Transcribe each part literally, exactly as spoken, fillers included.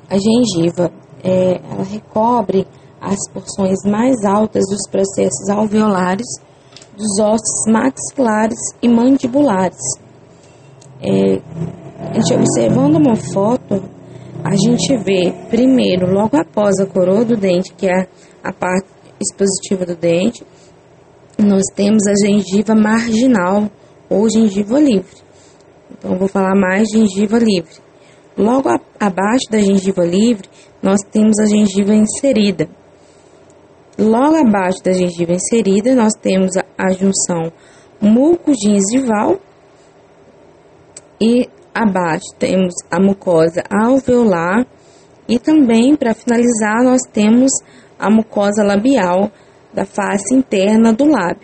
A gengiva, é, ela recobre as porções mais altas dos processos alveolares, dos ossos maxilares e mandibulares. É, a gente observando uma foto, a gente vê primeiro, logo após a coroa do dente, que é a parte expositiva do dente, nós temos a gengiva marginal ou gengiva livre. Então, eu vou falar mais gengiva livre. Logo a, abaixo da gengiva livre, nós temos a gengiva inserida. Logo abaixo da gengiva inserida, nós temos a, a junção mucogingival e abaixo temos a mucosa alveolar e também, para finalizar, nós temos a mucosa labial da face interna do lábio.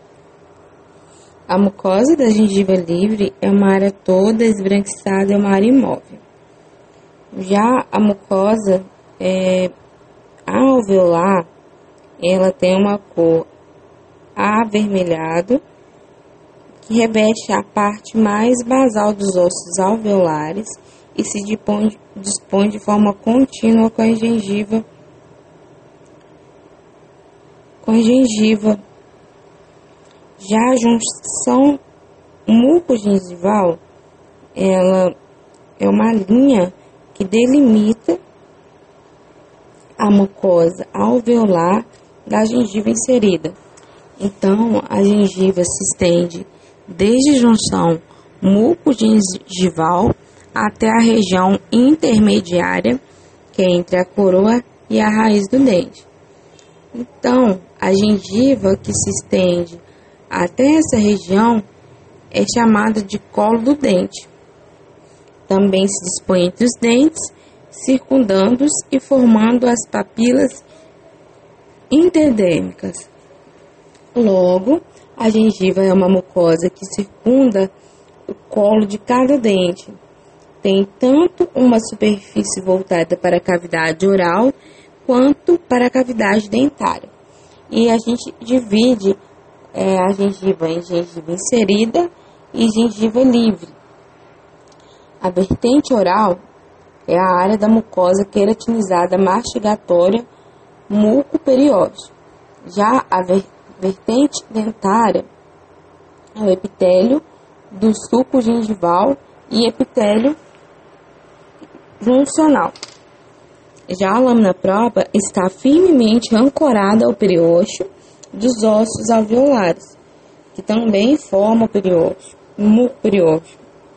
A mucosa da gengiva livre é uma área toda esbranquiçada, é uma área imóvel. Já a mucosa é, alveolar, ela tem uma cor avermelhado, que reveste a parte mais basal dos ossos alveolares e se dispõe, dispõe de forma contínua com a gengiva, com a gengiva. Já a junção mucogingival, ela é uma linha que delimita a mucosa alveolar da gengiva inserida. Então, a gengiva se estende desde a junção mucogingival até a região intermediária, que é entre a coroa e a raiz do dente. Então, a gengiva que se estende até essa região é chamada de colo do dente. Também se dispõe entre os dentes, circundando-os e formando as papilas interdérmicas. Logo, a gengiva é uma mucosa que circunda o colo de cada dente. Tem tanto uma superfície voltada para a cavidade oral, quanto para a cavidade dentária. E a gente divide é, a gengiva em gengiva inserida e gengiva livre. A vertente oral é a área da mucosa queratinizada mastigatória mucoperiósteo. Já a ver, vertente dentária é o epitélio do suco gengival e epitélio juncional. Já a lâmina própria está firmemente ancorada ao periósteo dos ossos alveolares, que também formam o periósteo, o mucoperiósteo.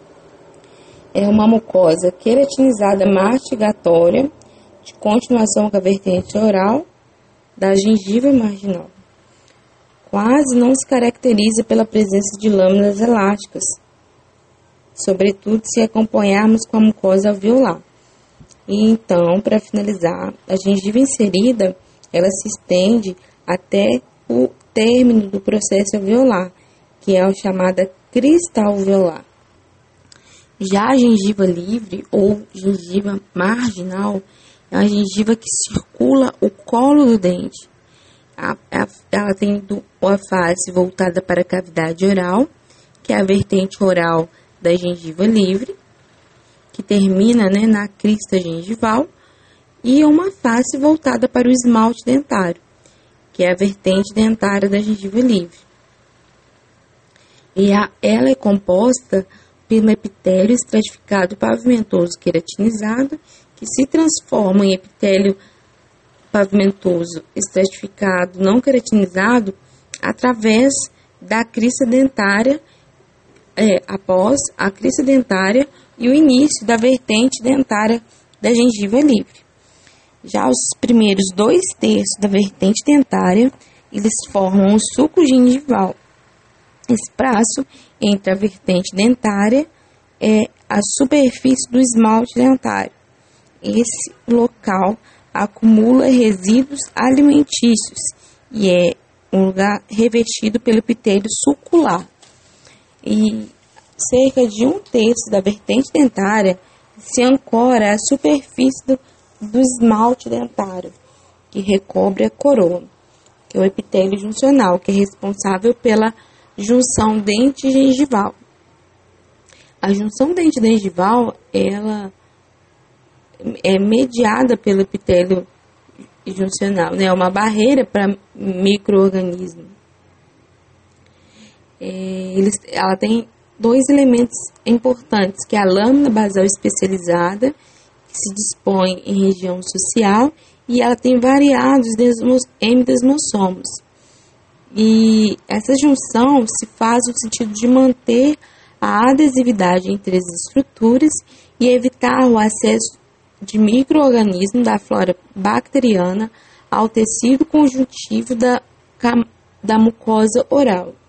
É uma mucosa queratinizada mastigatória, de continuação com a vertente oral da gengiva marginal. Quase não se caracteriza pela presença de lâminas elásticas, sobretudo se acompanharmos com a mucosa alveolar. E então, para finalizar, a gengiva inserida, ela se estende até o término do processo alveolar, que é a chamada crista alveolar. Já a gengiva livre ou gengiva marginal é uma gengiva que circula o colo do dente. Ela tem uma face voltada para a cavidade oral, que é a vertente oral da gengiva livre, que termina, né, na crista gengival, e uma face voltada para o esmalte dentário, que é a vertente dentária da gengiva livre. E a, ela é composta pelo epitélio estratificado pavimentoso queratinizado, que se transforma em epitélio pavimentoso estratificado não queratinizado através da crista dentária, é, após a crista dentária e o início da vertente dentária da gengiva livre. Já os primeiros dois terços da vertente dentária, eles formam o suco gengival. Espaço entre a vertente dentária é a superfície do esmalte dentário. Esse local acumula resíduos alimentícios e é um lugar revestido pelo epitélio sucular. E cerca de um terço da vertente dentária se ancora à superfície do, do esmalte dentário, que recobre a coroa, que é o epitélio juncional, que é responsável pela junção dente-gengival. A junção dente-gengival, ela é mediada pelo epitélio juncional, né? É uma barreira para micro-organismos. É, eles, ela tem dois elementos importantes, que é a lâmina basal especializada, que se dispõe em região social, e ela tem variados hemidesmossomos. E essa junção se faz no sentido de manter a adesividade entre as estruturas e evitar o acesso de micro-organismos da flora bacteriana ao tecido conjuntivo da, da mucosa oral.